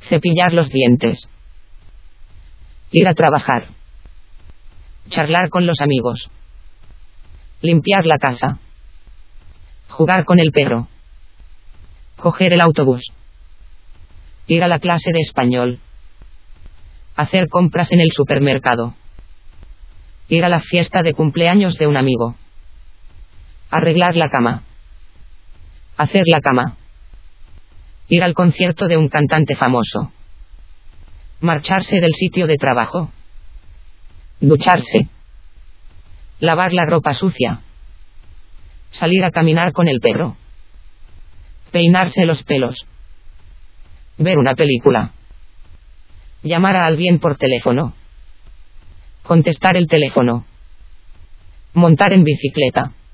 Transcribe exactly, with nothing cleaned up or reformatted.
Cepillar los dientes. Ir a trabajar. Charlar con los amigos. Limpiar la casa. Jugar con el perro. Coger el autobús. Ir a la clase de español. Hacer compras en el supermercado. Ir a la fiesta de cumpleaños de un amigo. Arreglar la cama. Hacer la cama. Ir al concierto de un cantante famoso. Marcharse del sitio de trabajo. Ducharse. Lavar la ropa sucia. Salir a caminar con el perro. Peinarse los pelos. Ver una película. Llamar a alguien por teléfono. Contestar el teléfono. Montar en bicicleta.